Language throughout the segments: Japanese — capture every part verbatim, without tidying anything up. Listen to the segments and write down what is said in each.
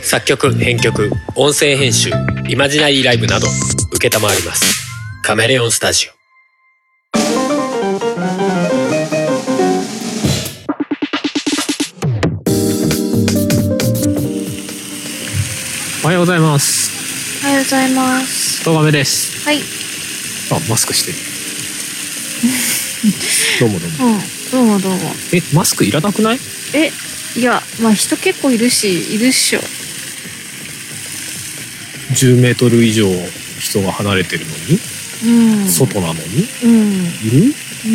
作曲編曲音声編集イマジナリーライブなど承ります。カメレオンスタジオ。 おはようございます。 おはようございます。 とがめです。 はい。 あ、マスクしてる。どうもどうも。 うん、どうもどうも。 え、マスクいらなくない？ え、いや、まあ人結構いるし、いるっしょ。 じゅうメートル以上人が離れてるのに、うん、外なのに、 うん、 いる？うん。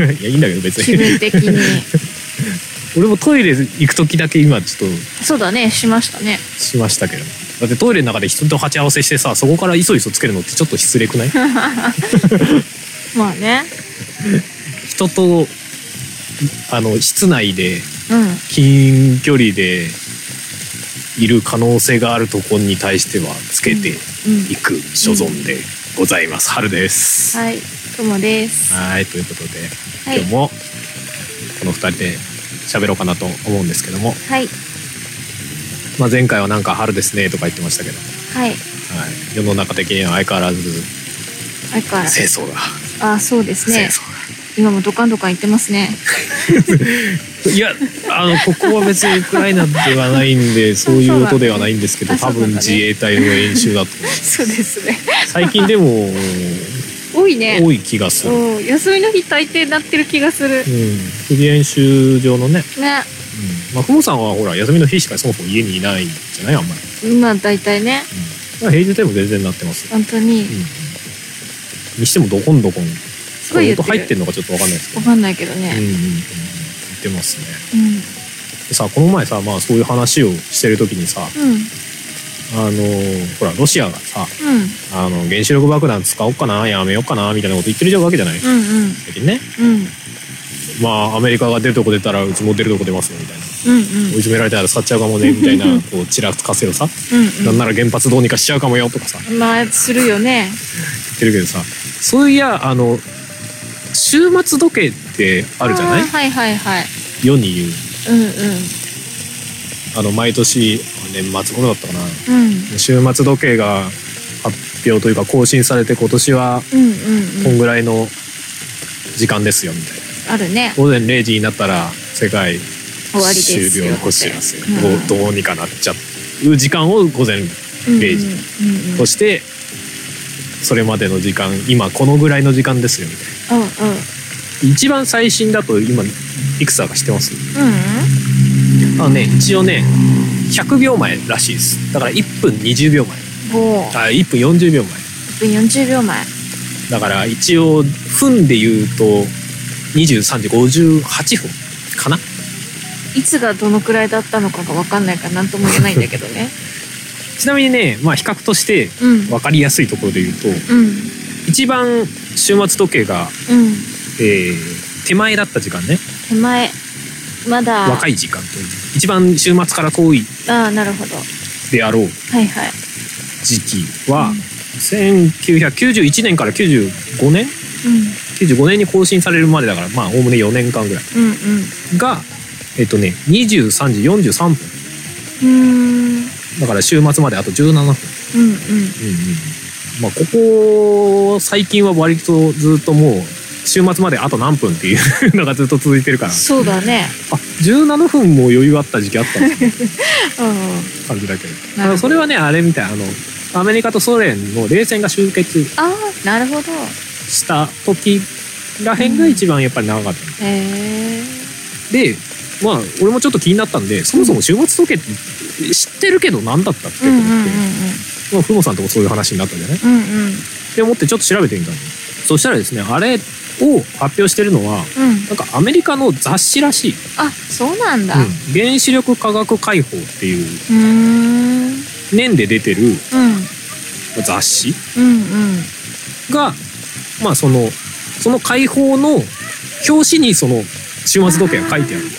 いや、いいんだけど別に。 気分的に。 俺もトイレ行く時だけ今ちょっと。 そうだね、しましたね。 しましたけど。だってトイレの中で人と鉢合わせしてさ、そこからいそいそつけるのってちょっと失礼くない？ まあね。 人とあの室内で、 うん、 近距離でいる可能性があるところに対してはつけていく所存でございます。春です。 はい、ともです。 はい、ということで、はい、今日もこのふたりで喋ろうかなと思うんですけども、 はい。 まあ、前回はなんか春ですねとか言ってましたけど、 はい、はい、 世の中的には相変わらず相変わらず清掃が、 あ、そうですね、 清掃が今もドカンドカン言ってますね。 いや、あのここは別にウクライナではないんでそういう音ではないんですけど、多分自衛隊の演習だと思います。 そうですね。最近でも多いね。 多い気がする。 休みの日大抵なってる気がする。 うん、フリー演習場のね。 ね。 うん、まあふもさんはほら休みの日しかそもそも家にいないんじゃないあんまり。 まあ大体ね。 うん、平日でも全然なってます。 本当に。うん、 にしてもどこんどこん。 すごい言ってる。 音入ってるのかちょっとわかんないですけど。 わかんないけどね。 うんうんうん、言ってますね。 うん。 でさ、この前さ、まあそういう話をしてる時にさ、うん、あのほらロシアがさ、うん、あの原子力爆弾使おうかな、やめようかなみたいなこと言ってるわけじゃない。うんうん、最近ね。うん、まあアメリカが出るとこ出たらうちも出るとこ出ますよみたいな。うんうん、追い詰められたら去っちゃうかもねみたいなこうちらつかせをさ、うんうん、なんなら原発どうにかしちゃうかもよとかさ、 まあするよね。 言ってるけどさ、そういやあの終末時計ってあるじゃない？ はいはいはい。 世に言う。うんうん。あの毎年年末頃だったかな。うん、終末時計が発表というか更新されて今年はこんぐらいの時間ですよみたいな。 あるね。 午前れいじになったら世界終わりですよ。 終了こしますよ。うん、ど, どうにかなっちゃう時間を午前れいじとして、それまでの時間今このぐらいの時間ですよみたいな。うんうん。一番最新だと今いくつだか知ってます？うん、あのね、一応ねひゃくびょうまえらしいです。だからいっぷんにじゅうびょうまえ。あ、いっぷんよんじゅうびょうまえ。いっぷんよんじゅうびょうまえ。 だから一応分で言うとにじゅうさんじごじゅうはっぷんかな。 いつがどのくらいだったのかが分かんないから何とも言えないんだけどね。 ちなみにね、まあ比較として分かりやすいところで言うと、うん、一番終末時計が、うんえー、手前だった時間ね。 手前まだ若い時間と一番週末から遠いあなるほどであろう時期は、うん、せんきゅうひゃくきゅうじゅういちねんからきゅうじゅうごねん、うん、きゅうじゅうごねんに更新されるまでだからまあおおむねよねんかんぐらい、うんうん、がえっとねにじゅうさんじよんじゅうさんぷん。うーんだから週末まであとじゅうななふん。うんうんうんうん、まあここ最近は割とずっともう週末まであと何分っていうのがずっと続いてるから。 そうだね。 あ、じゅうななふんも余裕あった時期あったんですね。うん、感じだけど。どそれはねあれみたい、あのアメリカとソ連の冷戦が終結あなるほどした時らへんが一番やっぱり長かった。うん、へで、まあ俺もちょっと気になったんで、そもそも終末時計って知ってるけど何だったっけと思って、まあふもさんともそういう話になったんじゃない？うんうん、で思ってちょっと調べてみたの。そしたらですね、あれを発表してるのは、うん、なんかアメリカの雑誌らしい。 あ、そうなんだ。うん、 原子力科学解放っていう年で出てる雑誌が、まあそのその解放の表紙にその終末時計が書いてあるんだって。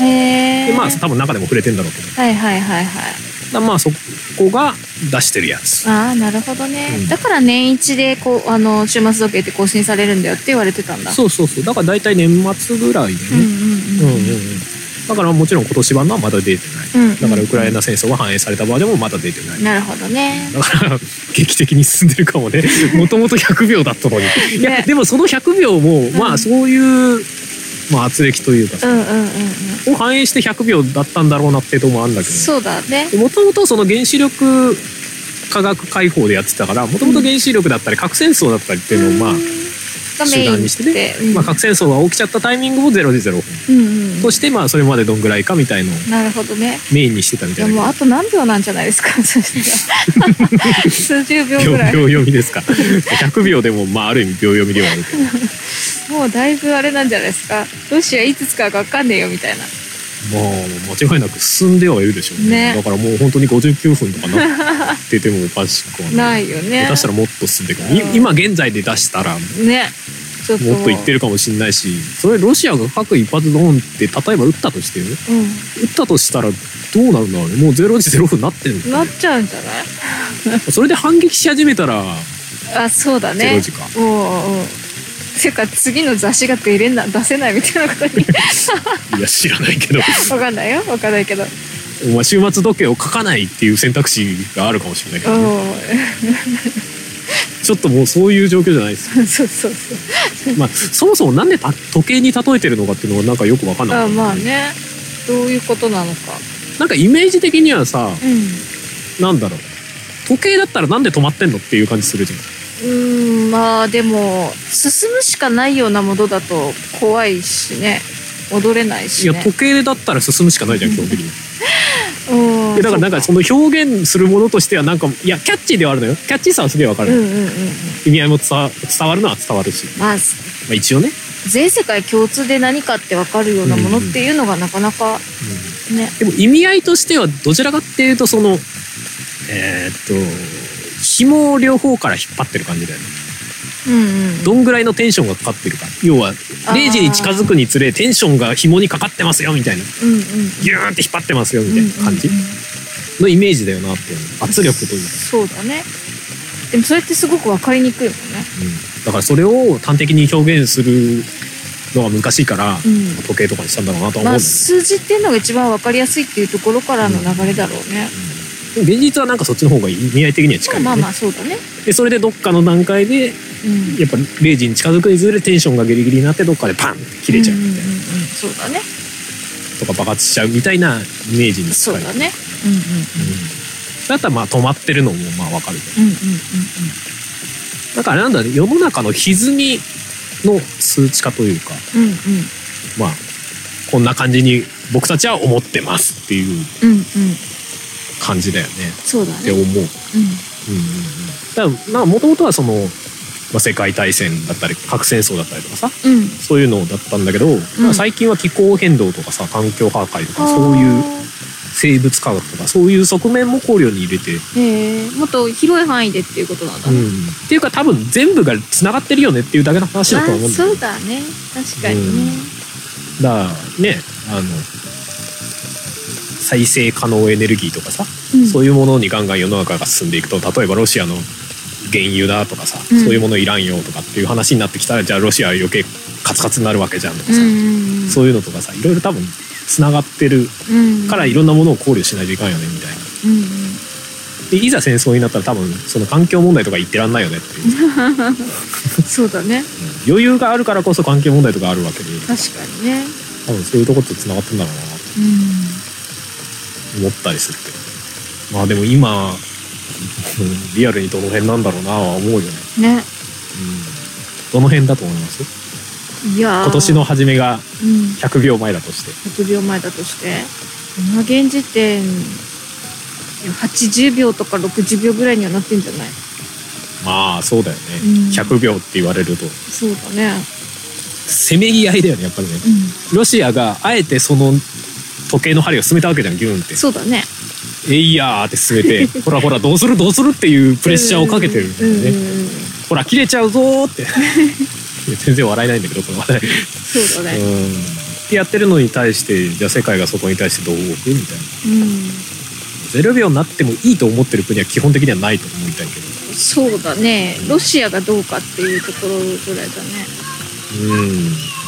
へー。でまあ多分中でも触れてんだろうけど。はいはいはいはい。だまあそこが出してるやつ。 ああなるほどね、うん、だから年一でこうあの終末時計って更新されるんだよって言われてたんだ。 そうそうそう、だから大体年末ぐらいでね。うんうんうん、うんうんうん、 だからもちろん今年版のはまだ出てない、 うん、 だからウクライナ戦争が反映されたバージョンもまだ出てない。 なるほどね。 だから劇的に進んでるかもね。もともとひゃくびょうだったのに、いや、 ね、 でもそのひゃくびょうも、うん、まあそういう、まあ、圧力というかさ、 うんうんうんうん、 を反映してひゃくびょうだったんだろうなっていうとこもあるんだけど、 そうだね。 もともとその原子力科学解放でやってたから、もともと原子力だったり核戦争だったりっていうのをまあ手段にしてね、うん、まあ、核戦争が起きちゃったタイミングもゼロでゼロ分、うんうん、としてまあそれまでどんぐらいかみたいのをなるほどねメインにしてたみたいな。 もうあと何秒なんじゃないですか。そしたら数十秒ぐらい。 秒読みですか。ひゃくびょうでもまあある意味秒読みではあるけどもうだいぶあれなんじゃないですか。ロシアいつ使うか分かんねえよみたいな。 まあ間違いなく進んではいるでしょう ね, ねだからもう本当にごじゅうきゅうふんとかなっててもおかしくはないないよね。 下手したらもっと進んでる、うん、今現在で出したらねちょっともっといってるかもしれないし、それロシアが核一発ドーンって例えば撃ったとしてね、うん、撃ったとしたらどうなるんだろうね。もうゼロじゼロふんなってるんだ、ね、 なっちゃうんじゃないそれで反撃し始めたらあ、そうだね、 ゼロ時か。 おうおうていうか次の雑誌が出れな出せないみたいなことにいや知らないけど分かんないよ分かんないけど、 お前終末時計を書かないっていう選択肢があるかもしれないけど、ね、ちょっともうそういう状況じゃないですよそうそうそうまあそもそもなんで時計に例えてるのかっていうのがなんかよく分かんない、 あ、まあね、どういうことなのか。 なんかイメージ的にはさ、 うん、 なんだろう、時計だったらなんで止まってんのっていう感じするじゃん。 うーん、まあでも進むしかないようなものだと怖いしね、戻れないし、ね、 いや時計だったら進むしかないじゃん基本的にうん、 だからなんかその表現するものとしてはなんかいやキャッチーではあるのよ。キャッチーさはすげえわかる、うんうんうんうん、意味合いも伝わ、伝わるのは伝わるし、まあ、まあ一応ね全世界共通で何かって分かるようなものっていうのがなかなか、うんね、 でも意味合いとしてはどちらかっていうとそのえー、っと紐を両方から引っ張ってる感じだよね、うんうん、どんぐらいのテンションがかかってるか。要はれいじに近づくにつれテンションが紐にかかってますよみたいな、うんうん、ギューンって引っ張ってますよみたいな感じのイメージだよなって。圧力というかそうだね。でもそれってすごく分かりにくいもんね、 うん、だからそれを端的に表現するのが難しいから、うん、時計とかにしたんだろうなとは思うんだけど、まあ、 数字っていうのが一番分かりやすいっていうところからの流れだろうね、 うんうん、現実はなんかそっちの方が意味合い的には近い、ね、 まあまあそうだね。 でそれでどっかの段階で、うん、やっぱれいじに近づくにつれテンションがギリギリになってどっかでパンって切れちゃうみたいな、うんうんうん、 そうだねとか爆発しちゃうみたいなイメージに近い。 そうだね、うんうんうん、 だったらまあ止まってるのもまあ分かるけど、うんうんうんうん、だからなんだね、世の中の歪みの数値化というか、うんうん、まあこんな感じに僕たちは思ってますっていう感じだよね、うんうん、 そうだねって思う、うんうんうん、だからもともとはその、まあ、世界大戦だったり核戦争だったりとかさ、うん、そういうのだったんだけど、うん、最近は気候変動とかさ環境破壊とかそういう生物科学とかそういう側面も考慮に入れて、 へー、もっと広い範囲でっていうことなんだね、うん、 っていうか多分全部がつながってるよねっていうだけの話だと思うんだけど、 そうだね、確かにね、 うん、だからね、あの再生可能エネルギーとかさ、うん、そういうものにガンガン世の中が進んでいくと、例えばロシアの原油だとかさ、うん、そういうものいらんよとかっていう話になってきたら、じゃあロシアは余計カツカツになるわけじゃんとかさ、うん、そういうのとかさ、いろいろ多分つながってるからいろんなものを考慮しないといかんよねみたいな、うんうん、でいざ戦争になったら多分その環境問題とか言ってらんないよねっていうそうだね、 うん、余裕があるからこそ環境問題とかあるわけで、 確かにね、 多分そういうところとつながってんだろうなと思ったりするけど、まあでも今リアルにどの辺なんだろうなは思うよね。ね、うん、どの辺だと思います？いや今年の初めがひゃくびょうまえだとして、うん、ひゃくびょうまえだとして今現時点はちじゅうびょうとかろくじゅうびょうぐらいにはなってんじゃない？ まあそうだよね、うん、ひゃくびょうって言われるとそうだね、 せめぎ合いだよねやっぱりね、うん、ロシアがあえてその時計の針を進めたわけじゃん、ギュンって。そうだね、えいやーって進めてほらほらどうするどうするっていうプレッシャーをかけてるんだよね、ほら切れちゃうぞーって全然笑えないんだけどこの話題そうだね、うんってやってるのに対して、じゃあ世界がそこに対してどう動くみたいな、うん、ゼロびょうになってもいいと思ってる国は基本的にはないと思いたいけど、 そうだね、ロシアがどうかっていうところぐらいだね。 うん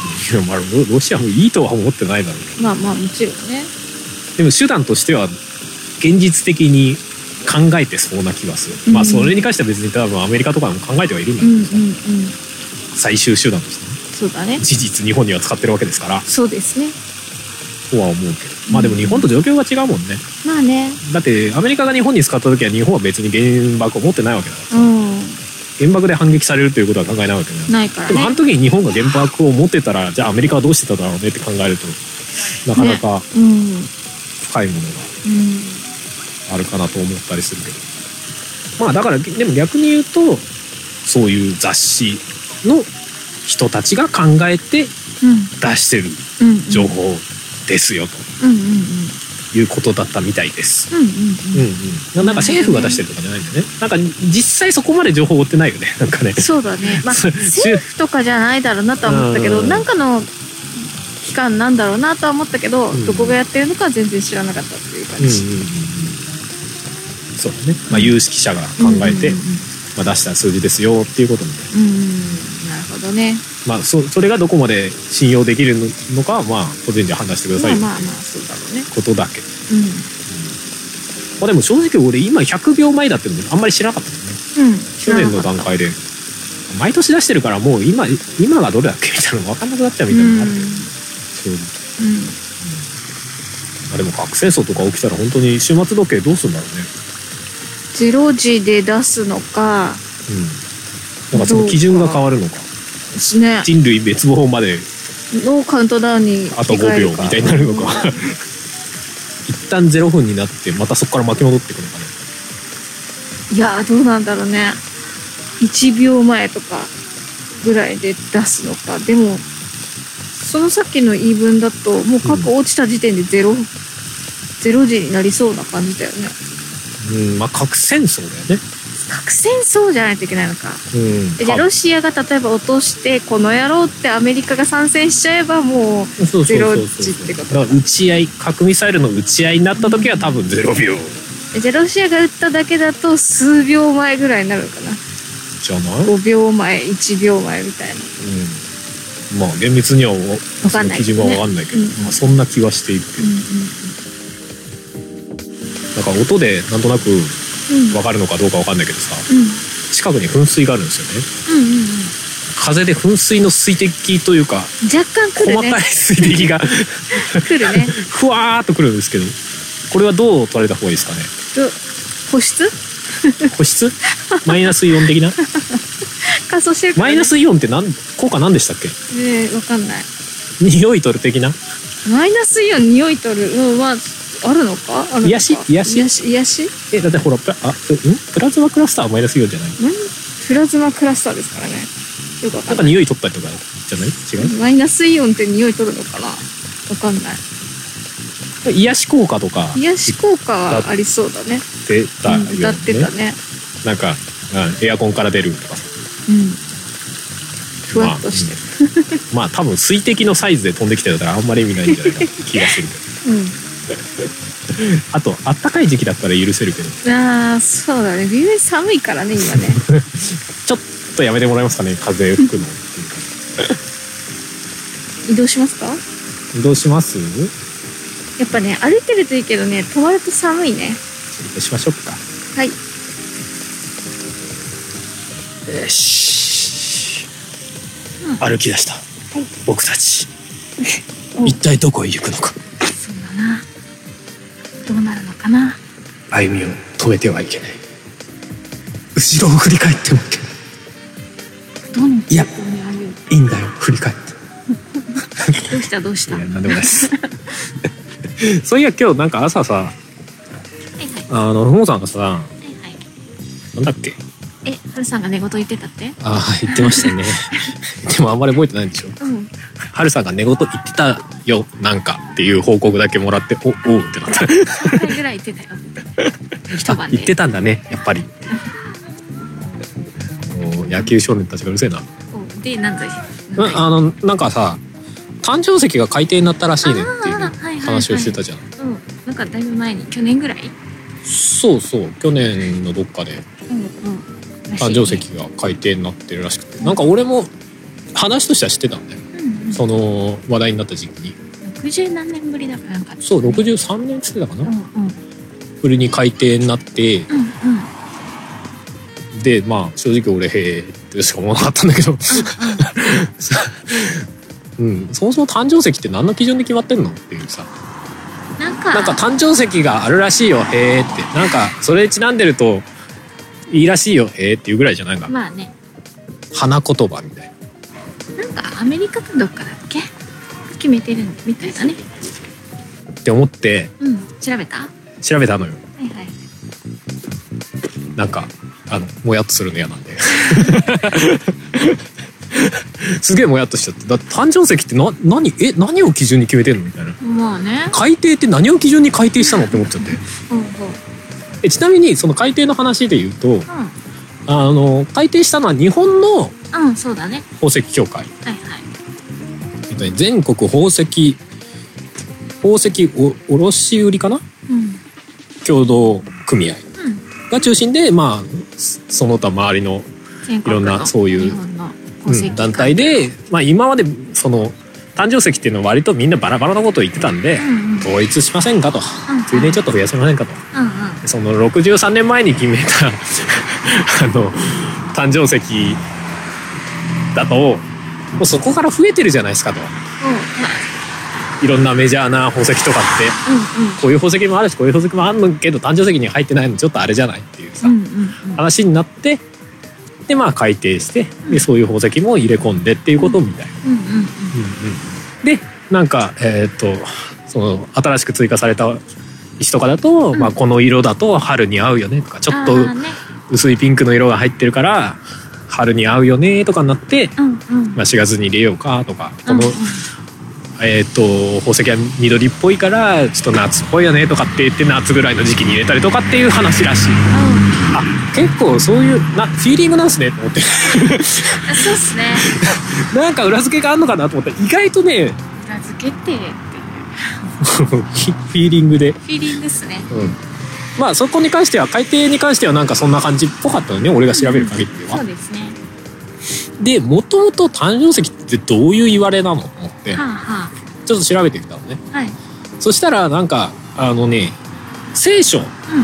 いや、まあ、ロロシアもいいとは思ってないだろう。 まあまあもちろんね。 でも手段としては現実的に考えてそうな気がする、うん、まあそれに関しては別に多分アメリカとかも考えてはいるんだけどさ、うんうんうん、最終手段としてね。 そうだね。 事実日本には使ってるわけですから。 そうですね。 とは思うけど、まあでも日本と状況が違うもんね。 まあね。 だってアメリカが日本に使った時は日本は別に原爆を持ってないわけだからさ、うん、原爆で反撃されるということは考えないわけだよ。 ないからね。 でもあの時に日本が原爆を持ってたらじゃあアメリカはどうしてただろうねって考えるとなかなか深いものがあるかなと思ったりするけど、まあだからでも逆に言うとそういう雑誌の人たちが考えて出してる情報ですよということだったみたいです。なんか政府が出してるとかじゃないんだよね。なんか実際そこまで情報を追ってないよね。なんかね。 そうだね。まあ政府とかじゃないだろうなとは思ったけど、なんかの機関なんだろうなとは思ったけど、うん、どこがやってるのか全然知らなかったっていう感じ。うんうんうん、 そうだね。まあ有識者が考えて、まあ出した数字ですよっていうことみたいな。 うん、なるほどね。 まあ そ, それがどこまで信用できるのかはまあ個人で判断してください。 まあまあまあそうだろうね。 ことだけど。うん。うん、まあでも正直俺今ひゃくびょうまえだってのもあんまり知らなかったよね。うん。去年の段階で毎年出してるからもう今今がどれだっけみたいなの分かんなくなっちゃうみたいなのがあるけど。正直。うん。まあでも核戦争とか起きたら本当に終末時計どうするんだろうね。 ゼロじで出すのか。 うん。なんかその基準が変わるのか。ね、人類滅亡までのカウントダウンにあとごびょうみたいになるのか一旦ゼロふんになってまたそこから巻き戻っていくのかね。 いやどうなんだろうね。いちびょうまえとかぐらいで出すのか。でもそのさっきの言い分だともう核落ちた時点でゼロ、うん、ゼロ時になりそうな感じだよね。 うん、まあ核戦争だよね。 核戦争じゃないといけないのか、うん、じゃあロシアが例えば落としてこの野郎ってアメリカが参戦しちゃえばもうゼロ時ってことだ。 だから撃ち合い核ミサイルの撃ち合いになった時は多分ゼロびょう、 じゃあロシアが撃っただけだと数秒前ぐらいになるのかな。 じゃないごびょうまえいちびょうまえみたいな、 うん、まあ厳密には分かんない、ね、基準は分かんないけど、うん、まあ、そんな気はしているけど、うんうん、なんか音でなんとなく分かるのかどうか分かんないけどさ、うん、近くに噴水があるんですよね、うんうんうん、風で噴水の水滴というか若干来るね、 細かい水滴が来るねふわーっと来るんですけど、これはどう取られた方がいいですかね。 保湿保湿マイナスイオン的な乾燥してるから、ね、 マイナスイオンって何効果何でしたっけ。 えー、分かんない。 匂い取る的な。 マイナスイオン匂い取る、うん、まああるのか。あるのか。癒し癒し癒し癒し。 えだってほらプラあんプラズマクラスターはマイナスイオンじゃない。 プラズマクラスターですからね。よくわかんない。 なんか匂い取ったりとかじゃない。違う。 マイナスイオンって匂い取るのかな。わかんない。 癒し効果とか。 癒し効果はありそうだね。 出たよね。 歌ってたね。 なんか、うん、エアコンから出るとかさ。 うん。ふわっとしてる。 まあ、まあ多分水滴のサイズで飛んできてたらあんまり意味ないんじゃないか気がするけど。うん。あとあったかい時期だったら許せるけど。 ああそうだね。微妙に寒いからね今ね。 ちょっとやめてもらえますかね、風吹くの。 移動しますか。 移動します。 やっぱね歩いてるといいけどね、止まると寒いね。 移動しましょうか。 はい。 よし、うん、歩き出した、はい、僕たち一体どこへ行くのか。 そうだな、どうなるのかな。 歩みを止めてはいけない。後ろを振り返ってもいけない。 どのいやいいんだよ振り返ってどうしたどうした。 いやなんでもないですそういや今日なんか朝さ、はいはい、あのふもさんがさ、はいはい、なんだっけ、 え、はるさんが寝言言ってたって。 ああ言ってましたねでもあんまり覚えてないんでしょ。うん、はるさんが寝言言ってたよなんかっていう報告だけもらっておおうってなったさんかいぐらい言ってたよ一晩で言ってたんだねやっぱりもう野球少年たちがうるせえな。 でなんだい、 うん、あのなんかさ誕生石が海底になったらしいねっていう話をしてたじゃん。 うん、なんかだいぶ前に去年ぐらい。 そうそう去年のどっかで、うんうん、誕生石が海底になってるらしくて、うん、なんか俺も話としては知ってたんだよ、うんうん、 その話題になった時期にろくじゅう何年ぶりだからなんか、ね、 そうろくじゅうさんねんつってたかな、 うんうん、 ぶりに改定になって、 うんうん、でまあ正直俺へーってしか思わなかったんだけど、うんうん、そもそも誕生石って何の基準で決まってんのっていうさ、 なんかなんか誕生石があるらしいよへーって、なんかそれちなんでるといいらしいよへーっていうぐらいじゃないか、 まあね、 花言葉みたいな、なんかアメリカかどっかだっけ決めてるみたいだねって思って、 うん、調べた調べたのよ。 はいはい。 なんかあのもやっとするの嫌なんで。すげえもやっとしちゃって、だって誕生石ってな何え何を基準に決めてんのみたいな。 まあね。 改定って何を基準に改定したのって思っちゃって。 うんうん、 えちなみにその改定の話で言うと、うん、あの改定したのは日本のうんそうだね宝石協会。 はいはい。 えっとね、全国宝石宝石お卸売かな、うん、共同組合が中心で、まあその他周りのいろんなそういう、うん、団体で、まあ、今までその誕生石っていうのは割とみんなバラバラなことを言ってたんで、うんうん、統一しませんかと、うんうん、ついでにちょっと増やせませんかと、うんうん、そのろくじゅうさんねんまえに決めたあの誕生石だともうそこから増えてるじゃないですかと、うん、いろんなメジャーな宝石とかって、うんうん、こういう宝石もあるしこういう宝石もあるのけど誕生石に入ってないのちょっとあれじゃないっていうさ、うんうんうん、話になってでまあ改定してでそういう宝石も入れ込んでっていうことみたいな。でなんかえっとその新しく追加された石とかだと、うんまあ、この色だと春に合うよねとかちょっと薄いピンクの色が入ってるから春に合うよねとかになって、うんうんまあ、しがつに入れようかとかこの、うんうんえー、と宝石は緑っぽいからちょっと夏っぽいよねとかって言って夏ぐらいの時期に入れたりとかっていう話らしい、うん、あ結構そういうなフィーリングなんすねと思ってそうっすねなんか裏付けがあるのかなと思ったら意外とね裏付けってっていうフィーリングでフィーリングっすね、うん、 まあそこに関しては改定に関してはなんかそんな感じっぽかったのね俺が調べる限りでは、 うん、そうですねでもともと誕生石ってどういう言われなのと思って、はあはあ、ちょっと調べてみたのね、はい、そしたらなんかあのね聖書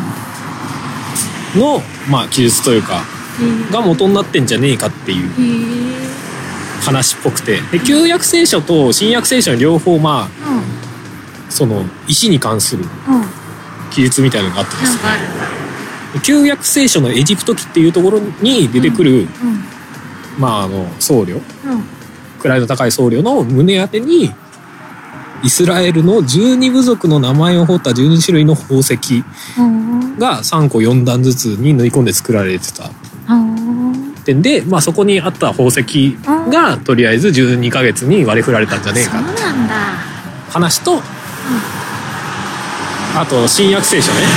の、うんまあ、記述というかが元になってんじゃねえかっていう話っぽくてで旧約聖書と新約聖書の両方まあ、うん、その石に関する記述みたいなのがあってですね、うん、旧約聖書のエジプト記っていうところに出てくる、うんうんまあ、あの僧侶、うん、位の高い僧侶の胸当てにイスラエルのじゅうに部族の名前を彫ったじゅうに種類の宝石がさんこよん段ずつに縫い込んで作られてた点で、まあ、そこにあった宝石がとりあえずじゅうにかげつに割り振られたんじゃねえかって話と、うん、あと新約聖書ね、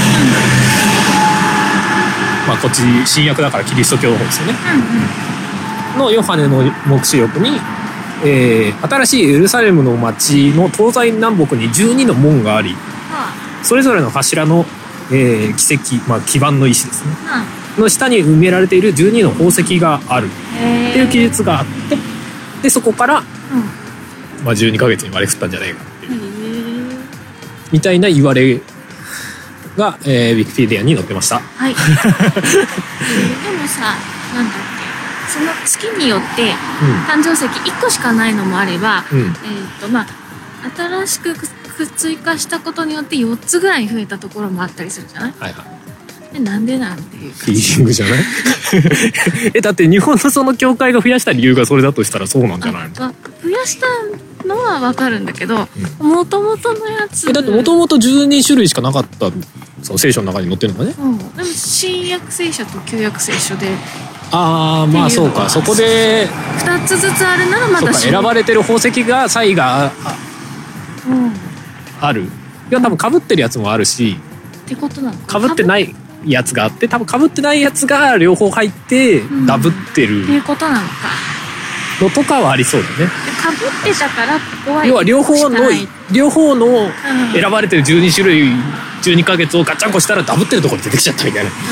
うんまあ、こっち新約だからキリスト教の方ですよね、うんうん、のヨハネの黙示録にえー、新しいエルサレムの町の東西南北にじゅうにの門があり、はあ、それぞれの柱の、えー、奇跡、まあ、基盤の石ですね、はあ、の下に埋められているじゅうにの宝石があるっていう記述があってでそこから、うんまあ、じゅうにかげつに割り振ったんじゃないかっていうみたいな言われが、えー、ウィキペディアに載ってました、はい、でもさなんだっけその月によって誕生石いっこしかないのもあれば、うんえーとまあ、新しく追加したことによってよっつぐらい増えたところもあったりするじゃない、はいはい、でなんでなんていうフィーリングじゃないえだって日本のその教会が増やした理由がそれだとしたらそうなんじゃないの増やしたのは分かるんだけどもともとのやつえだってもともとじゅうに種類しかなかったその聖書の中に載ってるのかね、 うん、でも新約聖書と旧約聖書でああまあそうかそこでふたつずつあるならまだ選ばれてる宝石が差異が あ,、うん、あるいや多分被ってるやつもあるしってことなのか被ってないやつがあって多分被ってないやつが両方入ってダブってる、 うん、っていうことなのかのとかはありそうだね被ってたからここは要は両方の両方の選ばれてるじゅうに種類じゅうにかげつをガッチャンコしたらダブってるところに出てきちゃったみたいな、うん、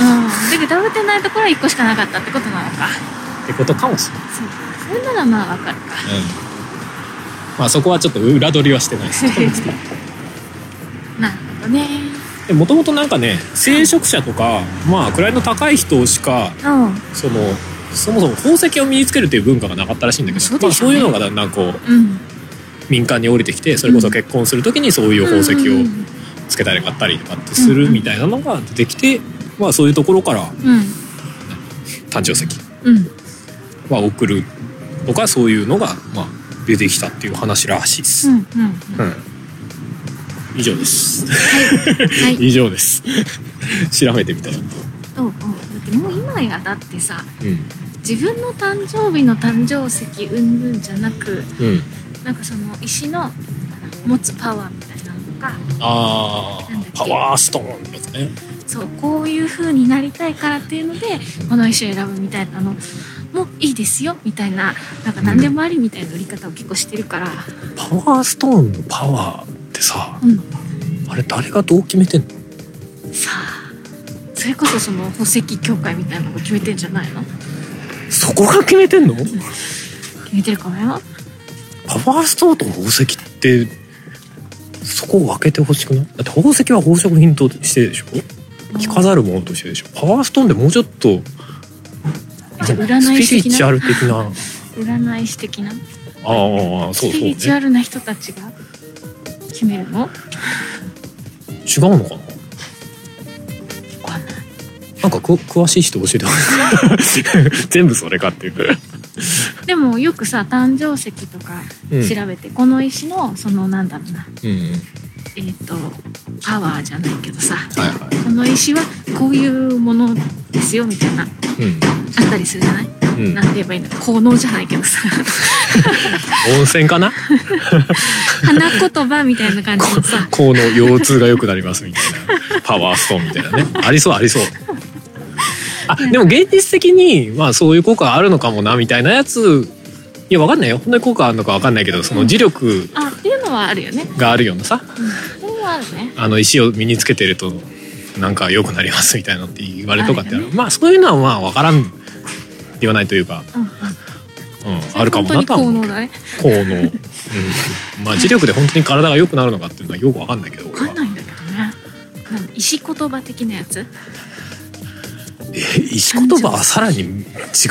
だけどダブってないところはいっこしかなかったってことなのかってことかもしれないそうそれならまあわかるか、 うんまあそこはちょっと裏取りはしてないですなるほどね。 もともとなんかね聖職者とか、まあ位の高い人しか、 うん、 そのそもそも宝石を身につけるっていう文化がなかったらしいんだけど、 そうでしょうね。 まあ、そういうのがだんだんこう、 うん、 民間に降りてきて、それこそ結婚する時にそういう宝石をつけたり買ったりとかってするみたいなのが出てきて、まあそういうところから誕生石は送るとかそういうのがまあ出てきたっていう話らしいです。うんうんうんうん、以上です。はいはい、以上です。調べてみたよ。 おうおう、だってもう今やだってさ、うん、自分の誕生日の誕生石うんぬんじゃなく、うん、なんかその石の持つパワーみたいなのが、 あー、パワーストーンですね。 そう、こういう風になりたいからっていうのでこの石を選ぶみたいなのもいいですよみたいな、なんか何でもありみたいな売り方を結構してるから、うん、 パワーストーンのパワーってさ、うん、あれ誰がどう決めてんの？ さあ、それこそその宝石協会みたいなのが決めてんじゃないの？ そこが決めてんの？決めてるかもよ。 パワーストーンと宝石ってそこを分けてほしくない？だって宝石は宝飾品としてでしょ、着飾るものとしてでしょ。パワーストーンでもうちょっと占いスピリチュアル的な占い師的な、 ああ、そうそうね、 スピリチュアルな人たちが決めるの？ 違うのかな。なんかく詳しい人教えてほしい。全部それかっていう。 でもよくさ、誕生石とか調べて、うん、この石のそのなんだろうな、うん、えっとパワーじゃないけどさ、はいはい、この石はこういうものですよみたいな、うん、あったりするじゃない、うん、なんて言えばいいの、効能じゃないけどさ温泉かな花言葉みたいな感じのさ、 効能、腰痛が良くなりますみたいなパワーストーンみたいなね、ありそうありそう。あ、でも現実的にまあそういう効果があるのかもなみたいなやつ、いやわかんないよ、本当に効果あるのかわかんないけど、その磁力あっていうのはあるよね、があるようなさ、 うん、それはあるね。あの石を身につけてるとなんか良くなりますみたいなって言われとかってある、ね、まあそういうのはまあわからんではないというか、うんうんうん、あるかもなとは思う。効能だね。効能、うん、まあ磁力で本当に体が良くなるのかっていうのはよくわかんないけど、 わかんないんだけどね。石言葉的なやつ。 え、石言葉はさらに違くない？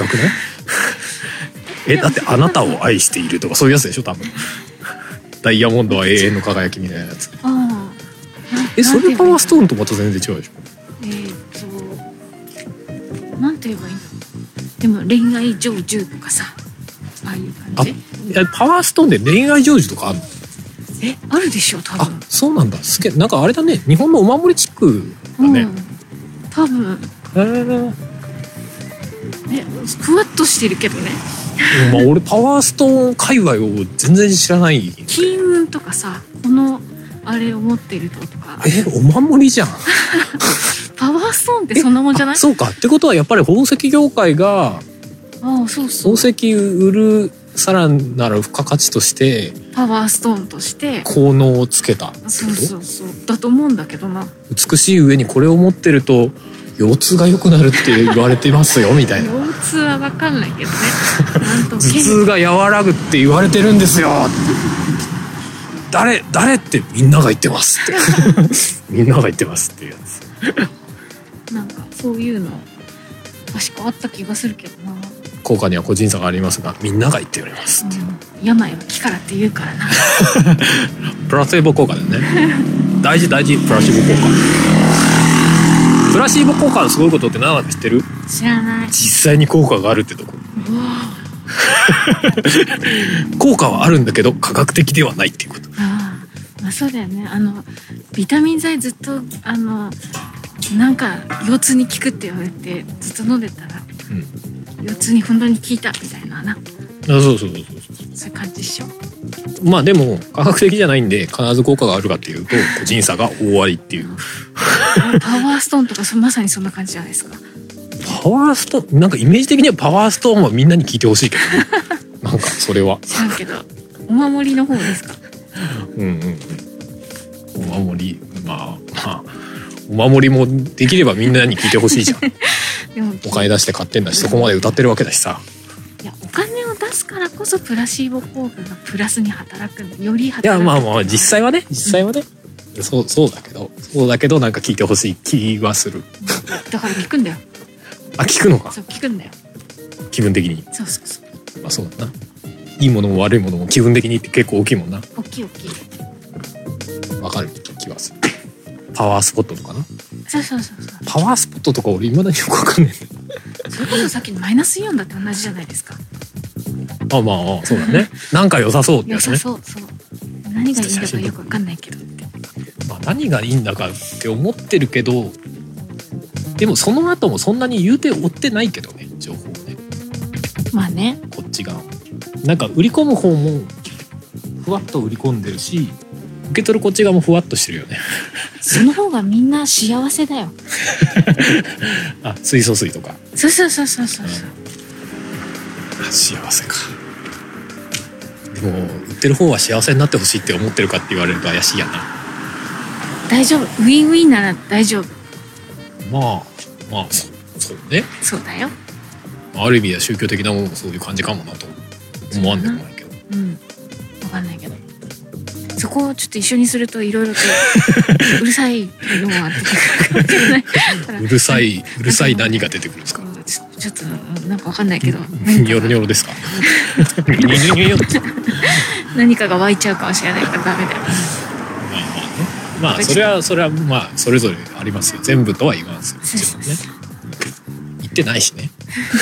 え、だってあなたを愛しているとかそういうやつでしょ多分。ダイヤモンドは永遠の輝きみたいなやつ。ああ。え、それパワーストーンとまた全然違うでしょ。 えー、っとなんて言えばいいの？でも恋愛成就とかさ、ああいう感じ。 あ、パワーストーンで恋愛成就とかあるの？ え、あるでしょ多分。 あ、そうなんだ。すげえ、なんかあれだね。日本のお守りチックだね。うん、 多分。へえ。え、ふわっとしてるけどね。 まあ俺パワーストーン界隈を全然知らない。 金運とかさ、このあれを持ってるととか。 え、お守りじゃん。 パワーストーンってそんなもんじゃない？ そうか。ってことはやっぱり宝石業界が、 ああ、そうそう。 宝石売るさらなる付加価値としてパワーストーンとして効能をつけた。 そうそうそうだと思うんだけどな。 美しい上にこれを持ってると腰痛が良くなるって言われてますよみたいな。 腰痛は分かんないけどね。 なんと頭痛が和らぐって言われてるんですよ。誰誰ってみんなが言ってますってみんなが言ってますっていうやつ。なんかそういうの確かあった気がするけどな。 効果には個人差がありますがみんなが言っておりますって、 うん、病は気からって言うからな。 プラセボ効果だよね。大事大事。プラシーボ効果。プラシーボ効果のすごいことって何だか知ってる？ 知らない。 実際に効果があるってとこ。効果はあるんだけど科学的ではないっていうこと。 ああ、まあそうだよね。あのビタミン剤ずっとあのなんか腰痛に効くって言われてずっと飲んでたら、うん、腰痛に本当に効いたみたいなな。あ、 そうそうそうそう。 そういう感じでしょ。 まあでも科学的じゃないんで必ず効果があるかっていうと個人差が大ありっていう。 パワーストーンとかまさにそんな感じじゃないですか。 パワーストーンなんかイメージ的にはパワーストーンはみんなに聞いてほしいけど、ね、なんかそれは知らんけどお守りの方ですか。 うんうんうん。お守り、まあまあお守りもできればみんなに聞いてほしいじゃん。でもお金出して買ってんだしそこまで歌ってるわけだしさ。 いやお金を出らすからこそプラシーボ効果がプラスに働くのより働く。 いやまあまあ実際はね実際はね、うん、そうそうだけどそうだけどなんか聞いてほしい気はする。 だから聞くんだよ。 あ聞くのか。 そう聞くんだよ。 気分的に。 そうそうそう。 あそうだな。いいものも悪いものも気分的にって結構大きいもんな。 大きい大きい。 わかる気はする。パワースポットとかな。 そうそうそうそう。 パワースポットとか俺未だによくわかんないんだよ。 それこそさっきのマイナスイオンだって同じじゃないですか。 あまあそうだね。なんか良さそうってやつね。 良さそうそう。何がいいんだかよくわかんないけどって。 まあ何がいいんだかって思ってるけど、でもその後もそんなに言うて追ってないけどね情報をね。 まあね。 こっちがなんか売り込む方もふわっと売り込んでるし、受け取るこっち側もふわっとしてるよね。 その方がみんな幸せだよ。 あ水素水とか。 そうそうそうそうそう。 うん、幸せか。でも売ってる方は幸せになってほしいって思ってるかって言われると怪しいやな。 大丈夫。ウィンウィンなら大丈夫。 まあまあそそうね。 そうだよ。 ある意味では宗教的なものもそういう感じかもなと思わんでもないけど。 うん。わかんないけど。そこをちょっと一緒にするといろいろとうるさいのが出てくるかもしれない。 うるさいうるさい何が出てくるんですか。 ちょ、ちょっとなんかわかんないけど。 ニョロニョロですか。ニョニョニョニョ何かが湧いちゃうかもしれないからダメだよ。 まあまあね。まあそれはそれはまあそれぞれありますよ。全部とは言わんすよ。もちろんね。言ってないしね。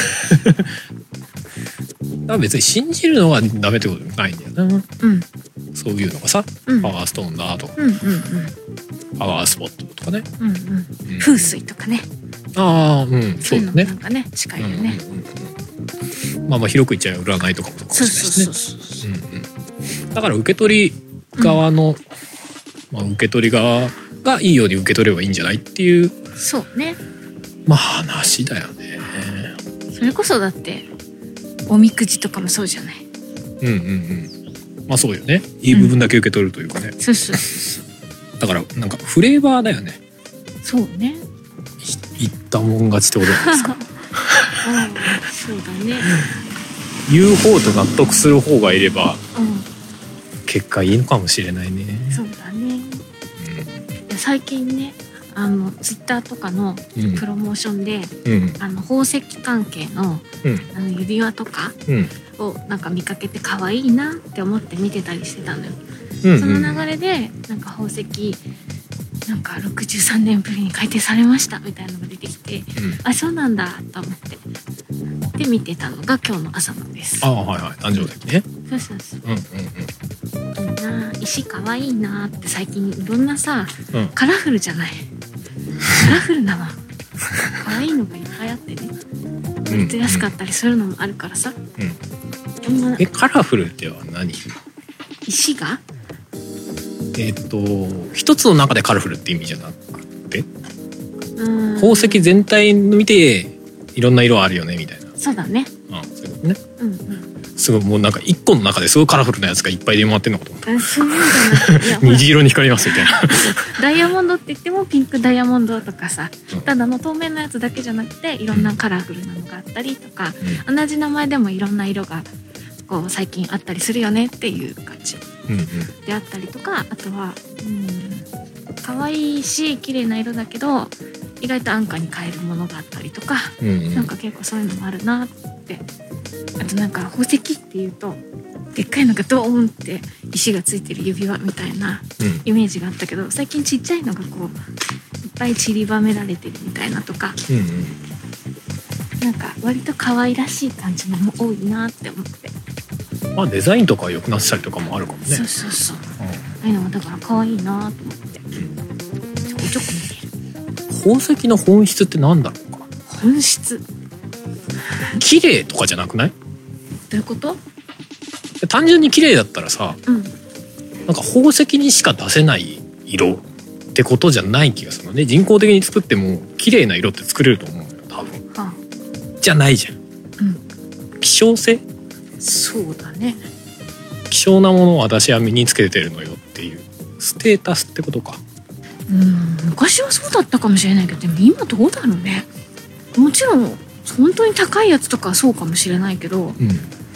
だから別に信じるのはダメってことじゃないんだよな。うん。そういうのがさ、うん、パワーストーンだとか、うんうんうん、パワースポットとかね、うんうんうん、 風水とかね。 ああ、うん、そうだね。 なんかね近いよね。 うんうんうん、まあまあ広く言っちゃう占いとかもそうかもしれないですね。だから受け取り側の、うんまあ、受け取り側がいいように受け取ればいいんじゃないっていう。 そうね。 まあ話だよね。 それこそだっておみくじとかもそうじゃない。 うんうんうん。まあそうよね。いい部分だけ受け取るというかね。 うん、そうそうそう。 だからなんかフレーバーだよね。 そうね。 いったもん勝ちってことなんですか。 ああ、そうだね。 言う方と納得する方がいれば、 うん、 結果いいのかもしれないね。 そうだね。うん、最近ね、あのツイッターとかのプロモーションで、うん、あの宝石関係の、うん、あの指輪とかをなんか見かけて可愛いなって思って見てたりしてたのよ。うんうん、その流れでなんか宝石なんかろくじゅうさんねんぶりに改定されましたみたいなのが出てきて、うん、あそうなんだと思ってで見てたのが今日の朝なんです。 あはいはい誕生石ね。 そうそうそう。うんうんうん。いいな石可愛いなって最近いろんなさ、うん、カラフルじゃない。カラフルなの可愛いのがいっぱいあってね。割と安かったりするのもあるからさ。うん、 えカラフルっては何？ 石が？ えっと一つの中でカラフルって意味じゃなくて、宝石全体見ていろんな色あるよねみたいな。 そうだね。 あそういうことね。うんうん。すごいもうなんか一個の中ですごいカラフルなやつがいっぱい出回ってんのかと思った。 そういうんじゃない。いや虹色に光りますみたいな。 ダイヤモンドって言ってもピンクダイヤモンドとかさ、うん、ただの透明なやつだけじゃなくていろんなカラフルなのがあったりとか、うん、同じ名前でもいろんな色がこう最近あったりするよねっていう感じ。うんうん、であったりとかあとはうん可愛いし綺麗な色だけど意外と安価に買えるものがあったりとか、うんうん、なんか結構そういうのもあるなって。あとなんか宝石っていうとでっかいのがドーンって石がついてる指輪みたいなイメージがあったけど、うん、最近ちっちゃいのがこういっぱい散りばめられてるみたいなとか、うんうん、なんか割と可愛らしい感じのも多いなって思って。 まあデザインとか良くなってたりとかもあるかもね。 そうそうそう。うん、ああいうのもだから可愛いなと思って、うん、ちょこちょこ見てる。 宝石の本質って何だろうか。 本質。 綺麗とかじゃなくない？ どういうこと？ 単純に綺麗だったらさ、うん、なんか宝石にしか出せない色ってことじゃない気がするのね。人工的に作っても綺麗な色って作れると思うのよ多分。はあ、じゃないじゃん。うん、希少性？ そうだね。 希少なものを私は身につけてるのよっていうステータスってことか。 うん昔はそうだったかもしれないけどでも今どうだろうね。もちろん本当に高いやつとかはそうかもしれないけど、うん、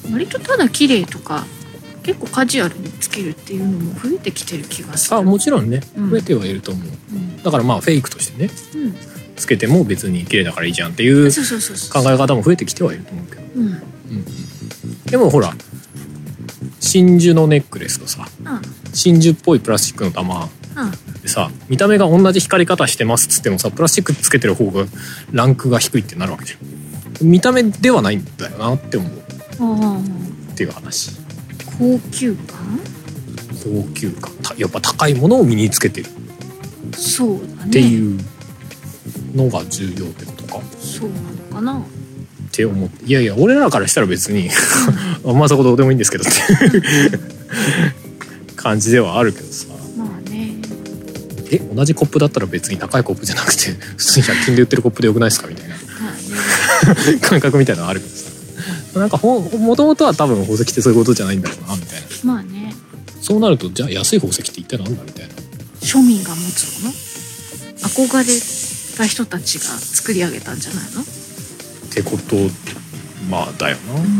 割とただ綺麗とか結構カジュアルにつけるっていうのも増えてきてる気がする。 あ、もちろんね、 うん、 増えてはいると思う、 うん、 だからまあフェイクとしてね、 うん、 つけても別に綺麗だからいいじゃんっていう考え方も増えてきてはいると思うけど、 うんうん、 でもほら真珠のネックレスとさ、 うん、 真珠っぽいプラスチックの玉でさ、見た目が同じ光り方してますっつってもさ、プラスチックつけてる方がランクが低いってなるわけじゃん。見た目ではないんだよなって思うっていう話。 高級感高級感、やっぱ高いものを身につけてるそうだねっていうのが重要ってことか。 そうなのかなって思って、いやいや俺らからしたら別にあんまそこどうでもいいんですけどって感じではあるけどさ。 まあね。 え、同じコップだったら別に高いコップじゃなくて普通にひゃく均で売ってるコップでよくないですかみたいな、まあね、感覚みたいなのあるけどさ、なんかほもともとは多分宝石ってそういうことじゃないんだろうなみたいな。 まあね。そうなるとじゃあ安い宝石って一体なんだみたいな。 庶民が持つもの、憧れた人たちが作り上げたんじゃないのってことまあだよな、 うん、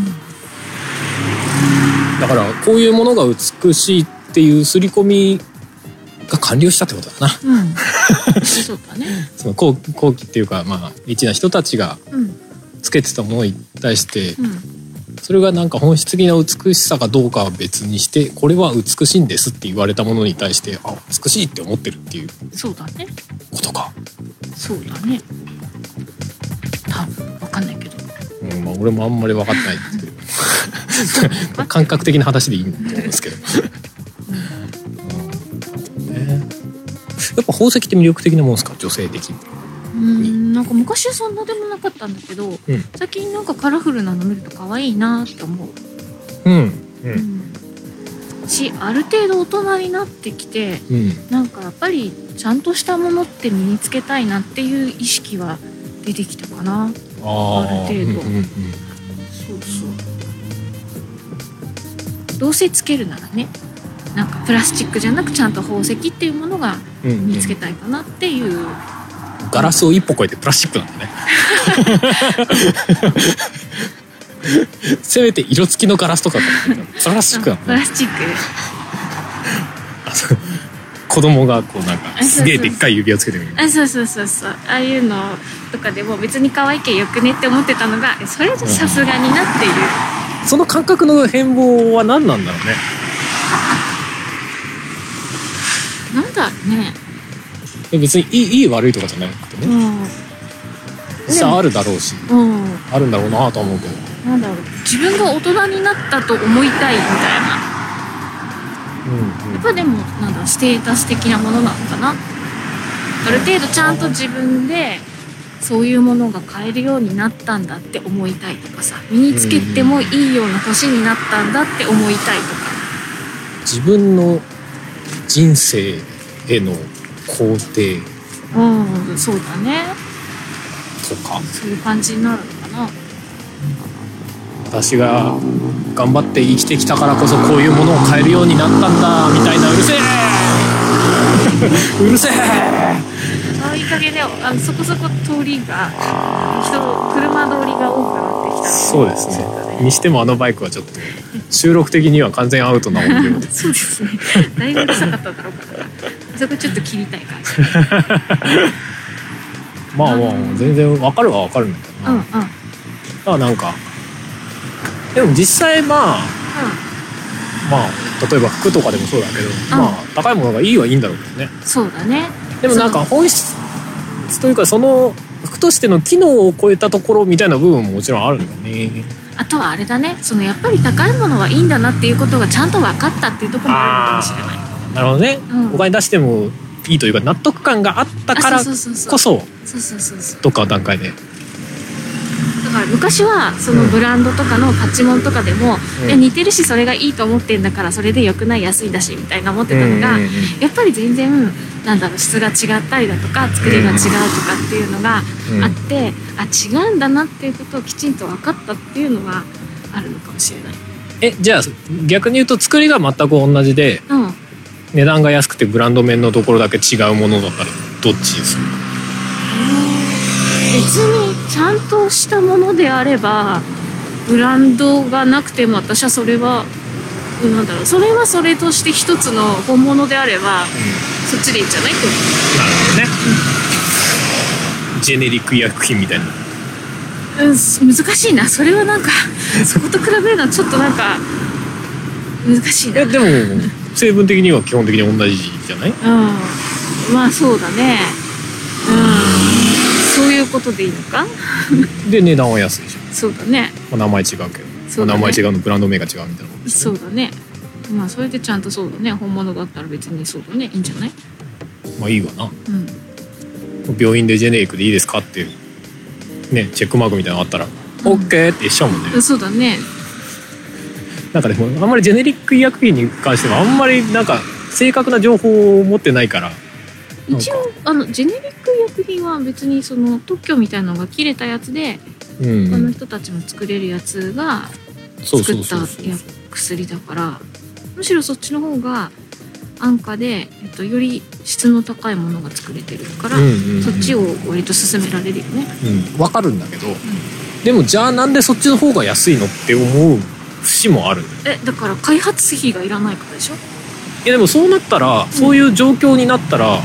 だからこういうものが美しいっていう刷り込みが完了したってことだな、 うん、そうだねその後後期っていうかまあリッチな人たちがつけてたものに対して、うん、それがなんか本質的な美しさかどうかは別にして、これは美しいんですって言われたものに対してあ美しいって思ってるっていうそうだねことか。 そうだね多分分かんないけど、 うんまあ、俺もあんまり分かってないんですけど感覚的な話でいいんですけど、うんね、やっぱ宝石って魅力的なもんですか女性的に。 うんなんか昔はそんなでもなかったんだけど、 うん、 最近なんかカラフルなの見ると可愛いなって思う。 うんうんうん、しある程度大人になってきて、うん、なんかやっぱりちゃんとしたものって身につけたいなっていう意識は出てきたかな。あ, ある程度、うんうんうん、そうそうどうせつけるならねなんかプラスチックじゃなくちゃんと宝石っていうものが身につけたいかなっていう、うんうん、 ガラスを一歩超えてプラスチックなんだねせめて色付きのガラスとかプラスチックなんだ、ね、 プラスチック子供がこうなんかすげえでっかい指輪つけてみる。 あそうそうそうそうああいうのとかでも別に可愛いけよくねって思ってたのがそれじゃさすがになっていう、 うん、その感覚の変貌は何なんだろうね。 なんだろうね。 別にいい、いい悪いとかじゃなくてね、うん、実際あるだろうし、うん、あるんだろうなとは思うけど、 なんだろう自分が大人になったと思いたいみたいな、うんうん、やっぱでもなんだステータス的なものなのかな。ある程度ちゃんと自分でそういうものが買えるようになったんだって思いたいとかさ、身につけてもいいような年になったんだって思いたいとか、 自分の人生への肯定、 うん、そうだねとかそういう感じになるのかな。 私が頑張って生きてきたからこそこういうものを買えるようになったんだみたいな。うるせえうるせえいい加減であのそこそこ通りが人車通りが多くなってきた。 そうですね。にしてもあのバイクはちょっと収録的には完全アウトな音量でそうですね。だいぶうるさかっただろうからそこちょっと切りたい感じまあまあ全然わかるはわかるんだけどな、うんうん、だからなんかでも実際まあ、うん、まあ例えば服とかでもそうだけど、うん、まあ高いものがいいはいいんだろうけどね。 そうだね。 でもなんか本質というかその服としての機能を超えたところみたいな部分ももちろんあるんだよね。 あとはあれだね、そのやっぱり高いものはいいんだなっていうことがちゃんと分かったっていうところもあるのかもしれない。 なるほどね、うん、お金出してもいいというか納得感があったからこそどっかの段階で。 だから昔はそのブランドとかのパチモンとかでも、うん、い似てるしそれがいいと思ってんだからそれでよくない安いだしみたいな思ってたのが、うんうんうん、やっぱり全然なんだろう質が違ったりだとか作りが違うとかっていうのがあって、うん、あ違うんだなっていうことをきちんと分かったっていうのがあるのかもしれない。 えじゃあ逆に言うと作りが全く同じで、うん、値段が安くてブランド面のところだけ違うものだったらどっちですか？ 別にちゃんとしたものであればブランドがなくても私はそれはなんだろう、それはそれとして一つの本物であれば、うん、そっちでいいんじゃないと思う。 なるほどね、うん、ジェネリック医薬品みたいな、 うん、難しいなそれは。なんかそこと比べるのはちょっとなんか難しいな。 えでも成分的には基本的に同じじゃない？うん、 まあそうだね、うん、そういうことでいいのかで値段は安いじゃん。 そうだね、 まあ、名前違うけど、そうだね、名前違うのブランド名が違うみたいなもんですね。 そうだね、まあそれでちゃんとそうだね、本物だったら別にそうだね、いいんじゃない？ まあいいわな、 うん、 病院でジェネリックでいいですかっていうね、チェックマークみたいなのあったら、うん、オッケーってしちゃうもんね。 そうだね。 なんかでもあんまりジェネリック医薬品に関してはあんまりなんか正確な情報を持ってないから、 一応あのジェネリック医薬品は別にその特許みたいなのが切れたやつで、うんうん、他の人たちも作れるやつが作った薬だから、むしろそっちの方が安価で、えっと、より質の高いものが作れてるから、うんうんうん、そっちを割と勧められるよね。 うん、分かるんだけど、うん、でもじゃあなんでそっちの方が安いのって思う節もある。 えだから開発費がいらないからでしょ。 いやでもそうなったら、うん、そういう状況になったら、うん、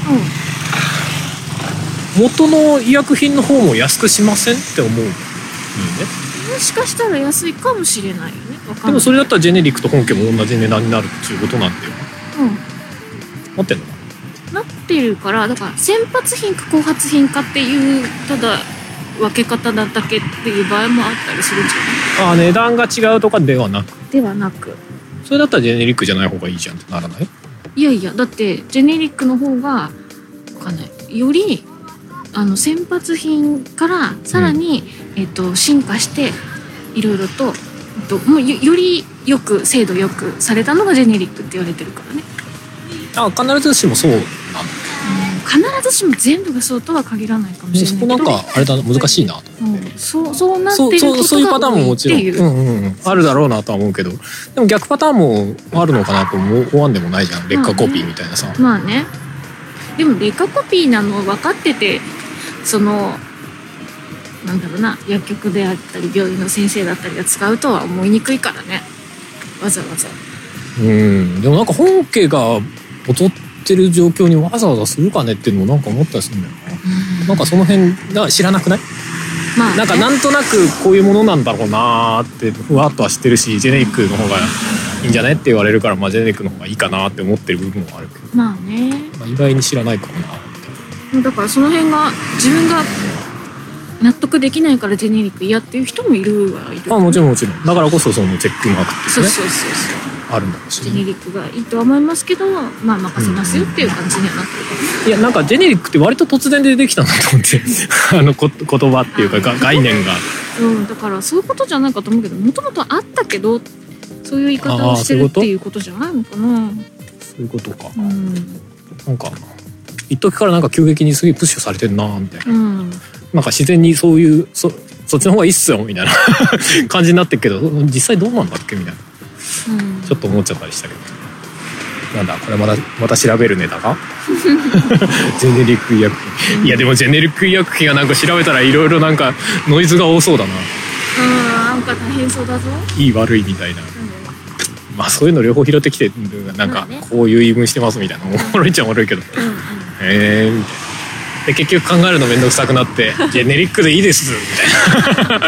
元の医薬品の方も安くしませんって思う、いいね。 もしかしたら安いかもしれないよね。わかんない。 でもそれだったらジェネリックと本家も同じ値段になるっていうことなんだよ。うん。なってんのかな。なってるから、だから先発品か後発品かっていうただ分け方だけっていう場合もあったりするんじゃない？ ああ、値段が違うとかではなく。 ではなく。 それだったらジェネリックじゃない方がいいじゃんってならない？ いやいや、だってジェネリックの方がわかんないよりあの先発品からさらに、うん、えっと、進化していろいろと、えっと、もう よ, よりよく精度よくされたのがジェネリックって言われてるからね。 あ、必ずしもそうなの？ 必ずしも全部がそうとは限らないかもしれないけど、 そこなんかあれだ、難しいなと思って、うん、 そうそうなってることが多いっていう、そう、そういうパターンももちろん、 うんうん、あるだろうなとは思うけど、でも逆パターンもあるのかなと思わんでもないじゃん。劣化コピーみたいなさ。 まあね、まあね。でも劣化コピーなの分かってて、そのなんだろうな、薬局であったり病院の先生だったりが使うとは思いにくいからね、わざわざ。 うん、でもなんか本家が劣ってる状況にわざわざするかねっていうのもなんか思ったりするんだよな、うん、なんかその辺だ知らなくない？まあね、なんかなんとなくこういうものなんだろうなってふわっとは知ってるし、ジェネリックの方がいいんじゃねって言われるから、まあジェネリックの方がいいかなって思ってる部分もあるけど、 まあね、 まあ、意外に知らないかもな。 だからその辺が自分が納得できないからジェネリック嫌っていう人もいるはいる、ね、 あ、もちろんもちろん。だからこそそのチェックマークってね、 そうそうそうそうあるんだろうし、 ジェネリックがいいとは思いますけど、まあ任せますよっていう感じにはなってるから、ね、 うん、いやなんかジェネリックって割と突然でできたなと思ってあのこ言葉っていうか概念が、 うん、だからそういうことじゃないかと思うけど、もともとあったけどそういう言い方をしてるっていうことじゃないのかな。 そういうことか、 うん、 なんか一時からなんか急激にすげえプッシュされてるなみたいな、うん、なんか自然にそういう そ, そっちの方がいいっすよみたいな感じになってるけど、実際どうなんだっけみたいな、うん、ちょっと思っちゃったりしたけど、なんだこれまたまた調べるネタかジェネリック医薬品、うん、いやでもジェネリック医薬品はなんか調べたらいろいろなんかノイズが多そうだな。 うん、なんか大変そうだぞ、いい悪いみたいな、うん、まあそういうの両方拾ってきてなんかこういう言い分してますみたいな、おもろいっちゃおもろいけど、うんうん、へえみたいな。で結局考えるのめんどくさくなってジェネリックでいいですみたい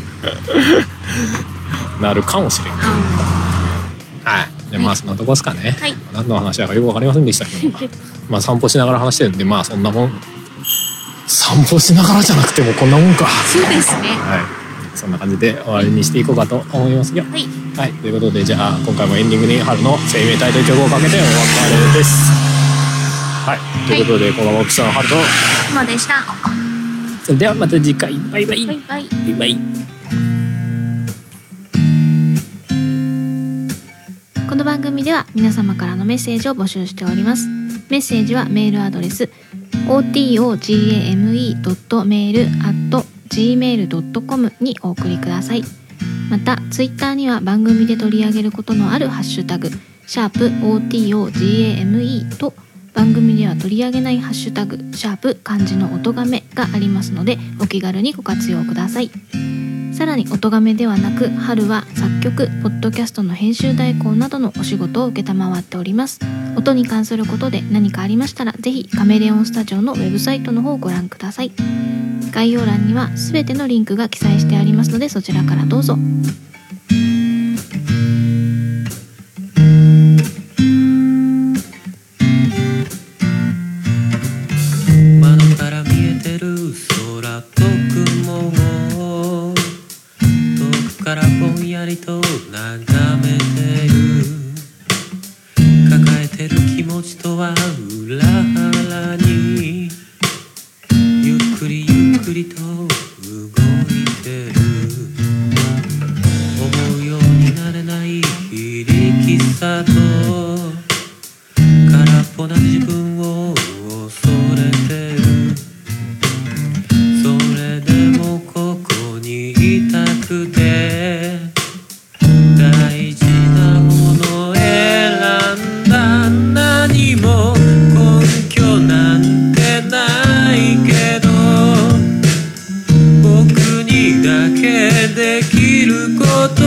ななるかもしれない、うん、はい。でまあそんなとこですかね、はい、何の話だかよく分かりませんでしたけどまあ散歩しながら話してるんで、まあそんなもん、散歩しながらじゃなくてもこんなもんか。 そうですね、 はい、そんな感じで終わりにしていこうかと思いますよ、はい、はい、ということでじゃあ今回もエンディングに春の生命体という曲をかけてお別れです。はい、ということで、はい、この奥さん春とまでした。 それではまた次回、バイバイバイバイバイバイ。 この番組では皆様からのメッセージを募集しております。メッセージはメールアドレス オーティーオージェーエムイードットメールアットジーメールドットコム にお送りください。またツイッターには番組で取り上げることのあるハッシュタグシャープ オーティーオージーエーエムイー と番組では取り上げないハッシュタグシャープ漢字の音がめがありますので、お気軽にご活用ください。最さらに音亀ではなく春は作曲、ポッドキャストの編集代行などのお仕事を受けたまわっております。音に関することで何かありましたらぜひカメレオンスタジオのウェブサイトの方をご覧ください。概要欄にはすべてのリンクが記載してありますのでそちらからどうぞ。 窓から見えてる空と雲を遠くからぼんやりと眺めてる。抱えてる気持ちとは裏腹にゆっくりゆっくりと動いてる。思うようになれない非力さと空っぽな自分を恐れてる。それでもここにいたくて大事なものを選んだ。何も根拠なんてないけど僕にだけできること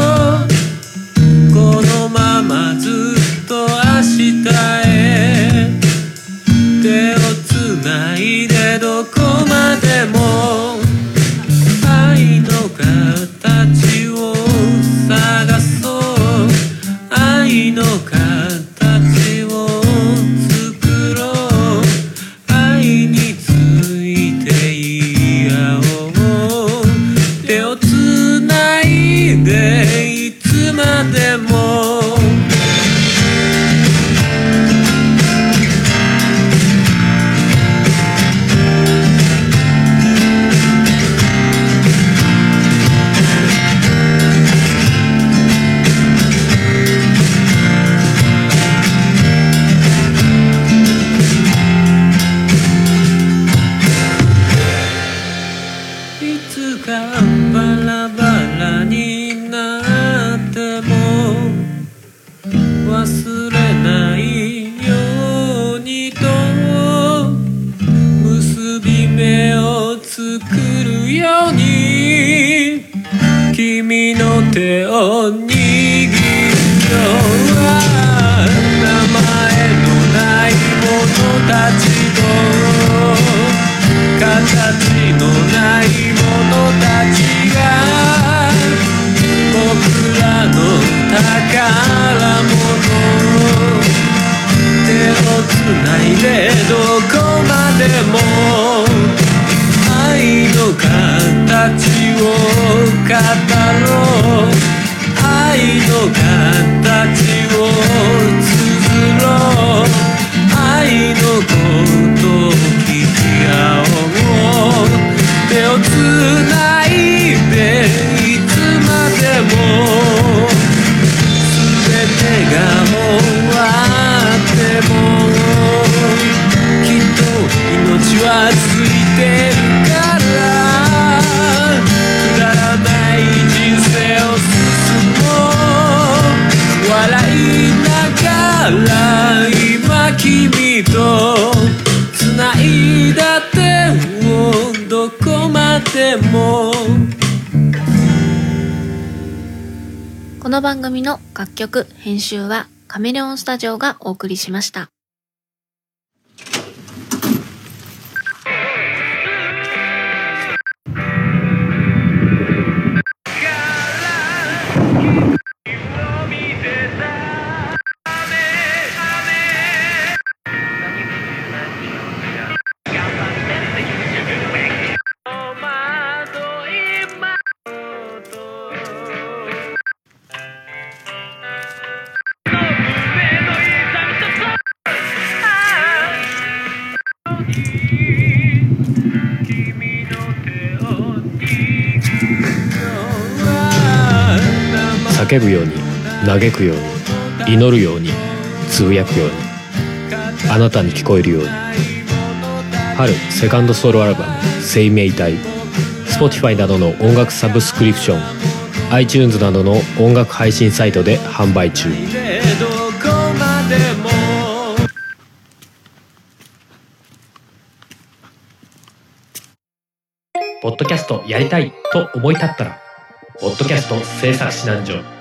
このままずっと明日へ手をつないでどこまでも愛の形を探そう。愛の形を作ろう。愛について言い合おう。手をつないでいつまでもいつかバラバラになっても忘れないようにと結び目を作るように君の手を握る。今日は名前のない者たちと形のない者たちが僕らの宝物。手をつないでどこまでも愛の形を語ろう。愛の形を綴ろう。愛のことを聞き合おう。手をつないでいつまでも全てが終わってもきっと命はついてるからくだらない人生を進もう。笑いながら今君とつないだ手をどこまでも。 この番組の楽曲編集はカメレオンスタジオがお送りしました。 叫ぶように嘆くように祈るようにつぶやくようにあなたに聞こえるように。春セカンドソロアルバム生命体 Spotify などの音楽サブスクリプション iTunes などの音楽配信サイトで販売中。ポッドキャストやりたいと思い立ったらポッドキャスト制作指南所。